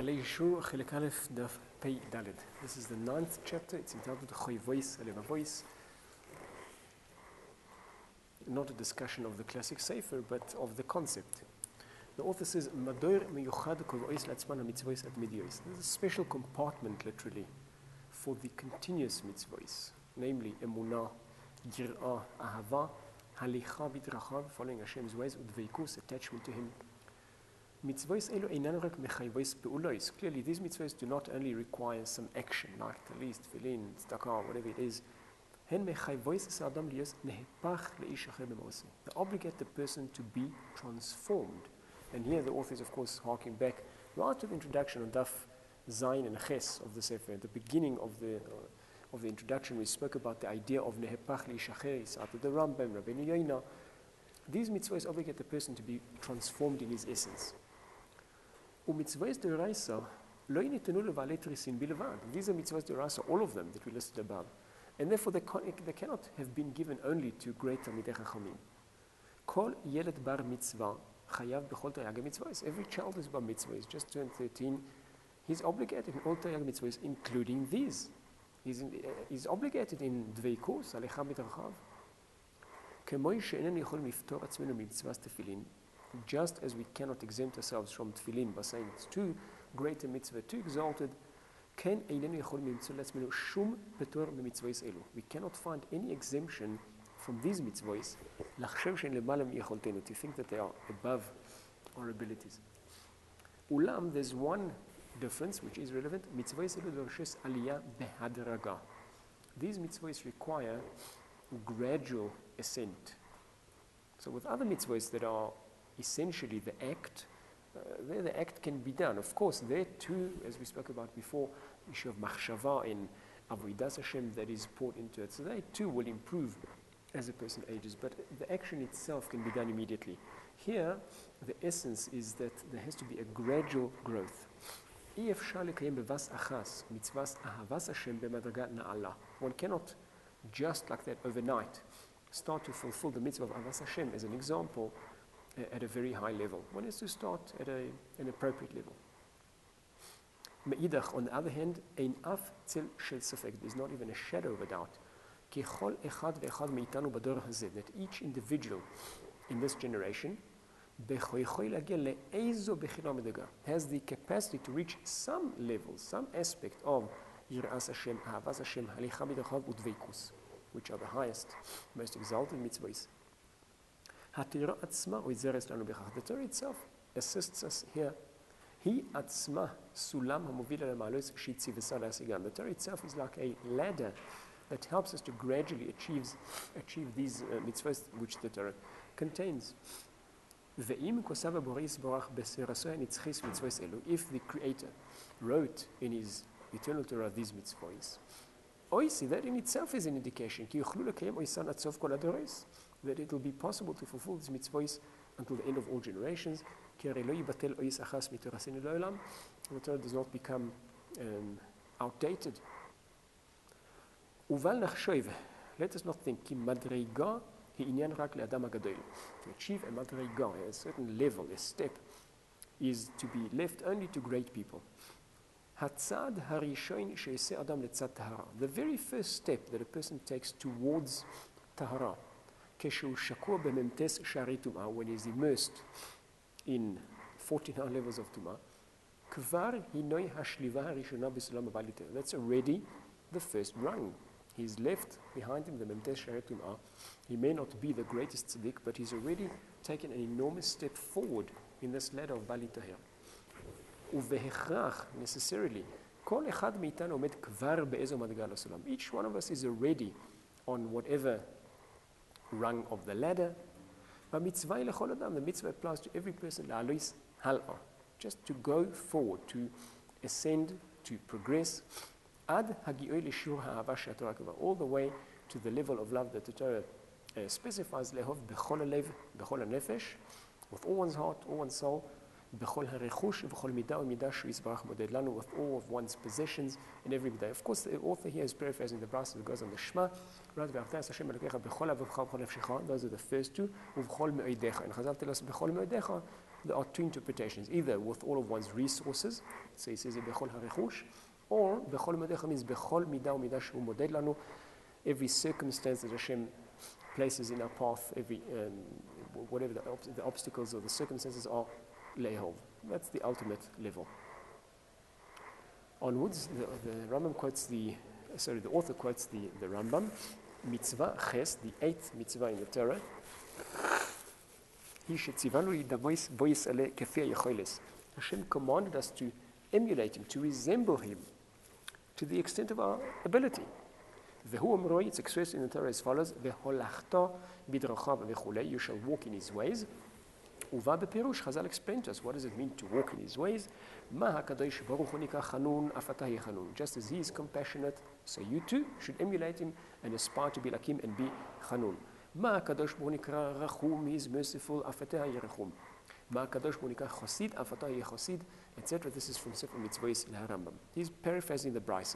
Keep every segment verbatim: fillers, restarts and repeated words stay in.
Alei Yeshur Chelek Aleph Daf Pei Daled. This is the ninth chapter. It's entitled Choy Voice, Aleva Voice. Not a discussion of the classic Sefer, but of the concept. The author says, Mador miyuchad kol voice latzman ha-mitzvos at midyos. There's a special compartment, literally, for the continuous mitzvos, namely emunah, yir'ah, ahava, halicha b'drachav, following Hashem's ways, udveikus, attachment to Him. Mitzvos elu einan rak mechayvos be'ulos. Clearly, these mitzvos do not only require some action, like talis, tefillin, tzedakah, whatever it is. Hen mechayvos es adam liyos nehepach leish acher b'moseh. They obligate the person to be transformed. And here the author is, of course, harking back right to the introduction of Daf Zayin and Ches of the Sefer. At the beginning of the uh, of the introduction, we spoke about the idea of nehepach leish acher. It's out of the Rambam, Rabbeinu Yoina. These mitzvahs obligate the person to be transformed in his essence. Umitzvahs d'oraisa lo yinitenu levalei trisin bilvad. These are mitzvahs d'oraisa, all of them that we listed above, and therefore they, can, they cannot have been given only to great Talmidei Chachamim. Kol yeled bar mitzvah chayav b'chol taryag mitzvahs. Every child is bar mitzvah. He's just turned thirteen. He's obligated in all taryag mitzvahs, including these. He's, in, uh, he's obligated in dveikus, alecha b'drachav. K'moi she'enen yicholim liftor atzmenu mitzvahs tefillin. Just as we cannot exempt ourselves from tefillin by saying it's too great a mitzvah, too exalted, we cannot find any exemption from these mitzvahs to think that they are above our abilities. Ulam, there's one difference which is relevant. These mitzvahs require gradual ascent. So with other mitzvahs that are essentially the act, uh, there the act can be done. Of course, there too, as we spoke about before, issue of machshava in avodas Hashem that is poured into it. So they too will improve as a person ages, but the action itself can be done immediately. Here, the essence is that there has to be a gradual growth. One cannot just like that overnight start to fulfill the mitzvah of avas Hashem as an example at a very high level. One has to start at a, an appropriate level. Me'idach, on the other hand, ein af tzil shel safek. There's not even a shadow of a doubt. Ki chol echad ve'echad me'itanu b'dor hazeh. That each individual in this generation has the capacity to reach some level, some aspect of yir'as Hashem, ahavas Hashem, halicha b'drachav udveikus, which are the highest, most exalted mitzvahs. The Torah itself assists us here. The Torah itself is like a ladder that helps us to gradually achieve, achieve these uh, mitzvahs which the Torah contains. If the Creator wrote in His eternal Torah these mitzvahs, that in itself is an indication that it will be possible to fulfill these mitzvahs until the end of all generations. The Torah does not become um, outdated. Let us not think to achieve a madriga, a certain level, a step, is to be left only to great people. The very first step that a person takes towards tahara, when he is immersed in forty-nine levels of tumah, that's already the first rung. He's left behind him the memtes shari tumah. He may not be the greatest tzaddik, but he's already taken an enormous step forward in this ladder of bali tahir. Necessarily, each one of us is already on whatever rung of the ladder. The mitzvah applies to every person, just to go forward, to ascend, to progress, all the way to the level of love that the Torah uh, specifies, with all one's heart, all one's soul, with all of one's possessions and every day. Of course, the author here is paraphrasing the verse that goes on the Shema. Those are the first two. And Chazal tell us there are two interpretations, either with all of one's resources, so he says bechol harechush, or bechol modecha means bechol midah u'midah shehu moded lanu, every circumstance that Hashem places in our path, every um, whatever the, ob- the obstacles or the circumstances are, lehov. That's the ultimate level. Onwards, the, the Rambam quotes the, sorry, the author quotes the, the Rambam, mitzvah ches, the eighth mitzvah in the Torah. Hashem commanded us to emulate him, to resemble him, to the extent of our ability. It's expressed in the Torah as follows: you shall walk in his ways. Uva bepirush, Chazal explained to us what does it mean to walk in his ways. Just as he is compassionate, so you too should emulate him and aspire to be like him and be chanun. He is merciful, et cetera. This is from Sefer Mitzvos in Harambam. He's paraphrasing the Brisa.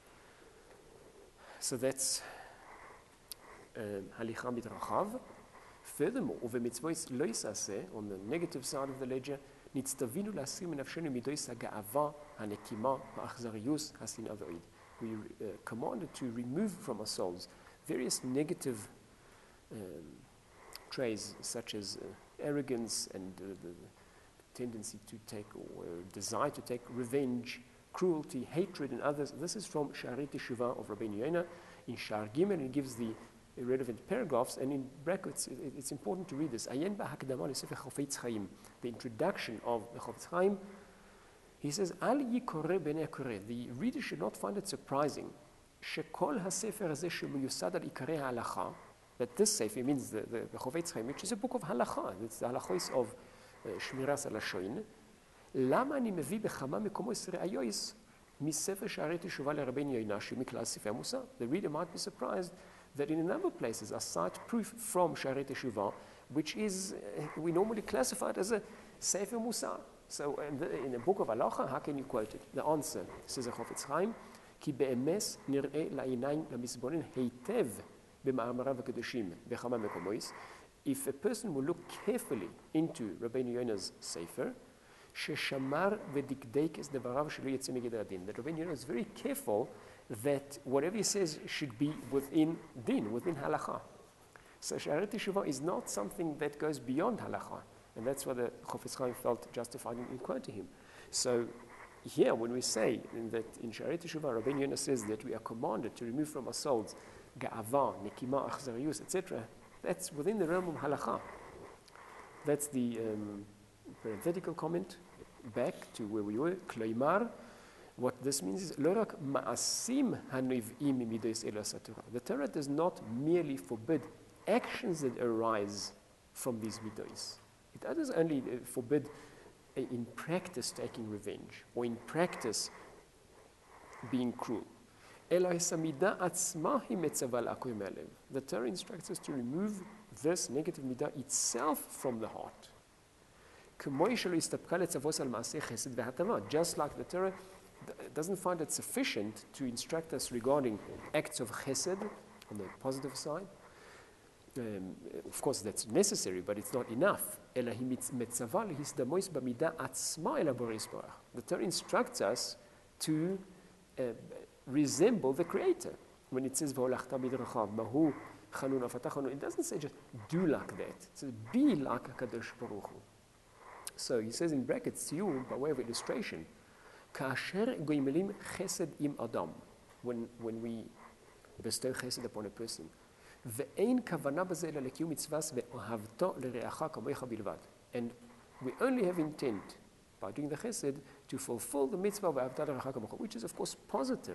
So that's halicha midrachav. Furthermore, over mitzvos lo yisaseh, on the negative side of the ledger, nitztavinu lasir minafshenu midois haga'ava hanekima ha'achzarius hasin avoid. We uh, commanded to remove from ourselves various negative um, traits such as uh, arrogance and uh, the tendency to take or uh, desire to take revenge, cruelty, hatred in others. This is from Sha'arei Teshuvah of Rabbeinu Yonah. In Sha'ar Gimel, it gives the relevant paragraphs, and in brackets, it, it's important to read this. The introduction of the Chofetz Chaim, he says, Al yikoreh b'nei hakoreh. The reader should not find it surprising shekol hasefer hazeh shemiyusad al ikarei halacha, that this sefer means the, the, the Chofetz Chaim, which is a book of halacha. It's the halachos of uh, Shmiras HaLashon. Lama ani mevi b'chama mekomos re'ayos misefer Sha'arei Teshuvah leRabbeinu Yonah shemiklas Sefer Musar. The reader might be surprised that in a number of places I cite proof from Sha'arei Teshuvah, which is, uh, we normally classify it as a Sefer Musar. So in the, in the book of Halacha, how can you quote it? The answer, says the Chofetz Chaim, ki be'emes nir'eh la'inayin la'misbonin heitev b'ma'amarav ha'kedoshim b'chama mekomois. If a person will look carefully into Rabbeinu Yonah's Sefer, sheshamar v'dikdeik es devarav shelo yetzeh migeder adin. That Rabbeinu Yonah is very careful that whatever he says should be within din, within halacha. So Sha'arei Teshuvah is not something that goes beyond halacha, and that's why the Chofetz Chaim felt justified in, in quoting him. So here, when we say in that in Sha'arei Teshuvah, Rabbeinu Yonah says that we are commanded to remove from our souls ga'ava, nekima, achzarius, et cetera, that's within the realm of halacha. That's the um, parenthetical comment back to where we were. Kloimar. What this means is, the Torah does not merely forbid actions that arise from these midos. It doesn't only forbid uh, in practice taking revenge or in practice being cruel. The Torah instructs us to remove this negative midah itself from the heart. Just like the Torah doesn't find it sufficient to instruct us regarding acts of chesed on the positive side. Um, of course, that's necessary, but it's not enough. The Torah instructs us to uh, resemble the Creator. When it says, it doesn't say just do like that. It says be like HaKadosh Baruch Hu. So he says in brackets to you, by way of illustration, when, when we bestow chesed upon a person, and we only have intent by doing the chesed to fulfill the mitzvah, which is of course positive.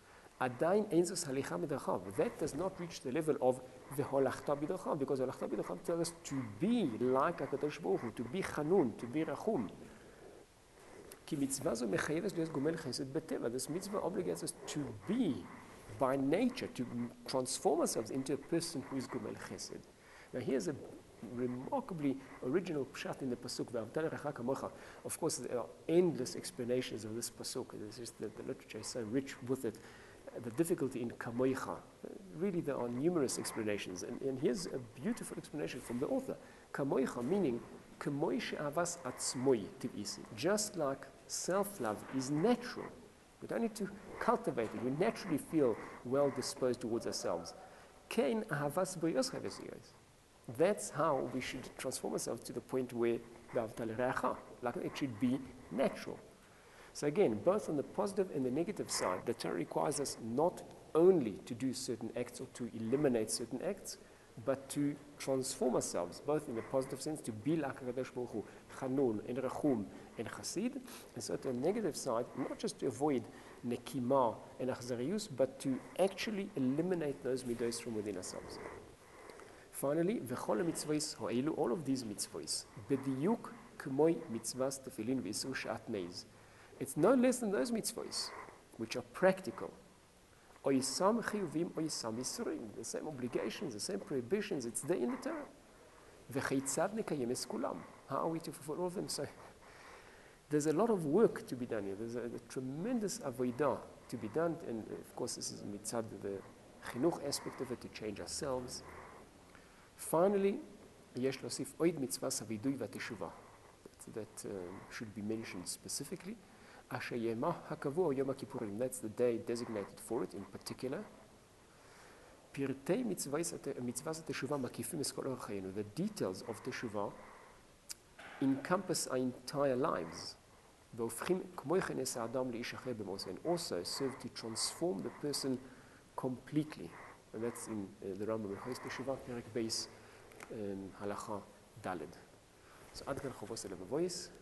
That does not reach the level of v'holachta b'derchav, because holachta b'derchav tells us to be like HaKadosh Baruch Hu, to be chanun, to be rachum. This mitzvah obligates us to be, by nature, to transform ourselves into a person who is gomel chesed. Now here's a remarkably original pshat in the pasuk. Of course, there are endless explanations of this pasuk. It's just that the literature is so rich with it. The difficulty in kamoicha. Really, there are numerous explanations, and, and here's a beautiful explanation from the author. Kamoicha meaning כמוי שאהבס עצמוי טבעיסי. Just like self-love is natural. We don't need to cultivate it. We naturally feel well disposed towards ourselves. כן אהבס בריאוס חייבסיוס. That's how we should transform ourselves to the point where ואהבת לרעך. Like it should be natural. So again, both on the positive and the negative side, the Torah requires us not only to do certain acts or to eliminate certain acts, but to transform ourselves, both in the positive sense, to be like HaKadosh Baruch Hu, Chanun, and Rachum, and Chassid, and so to the negative side, not just to avoid Nekima and Achzarius, but to actually eliminate those midos from within ourselves. Finally, V'chol mitzvahs ha'elu, all of these mitzvahs, b'diyuk k'moi mitzvahs tefillin v'isur she'at meiz. It's no less than those mitzvahs, which are practical. Oyisam chiyuvim, oyisam yisurim. The same obligations, the same prohibitions, it's there in the Torah. V'cheitzad nekayem es kulam. How are we to fulfill all of them? So there's a lot of work to be done here. There's a, a tremendous avodah to be done, and of course this is mitzad the chinuch aspect of it, to change ourselves. Finally, yesh losif oid mitzvahs havidui v'teshuvah. That uh, should be mentioned specifically. Asher Yemah HaKavu Yom HaKippurim, that's the day designated for it in particular. Pirtei mitzvahs teshuvah makifim es kol orach chayenu. The details of teshuvah encompass our entire lives. V'ofchim k'moi chen es ha'adam le'ish acher b'moseh, and also serve to transform the person completely. And that's in uh, the Rambam Hilchos Teshuvah, Perek Beis, um, Halacha Daled. So, ad kan chovos el voice.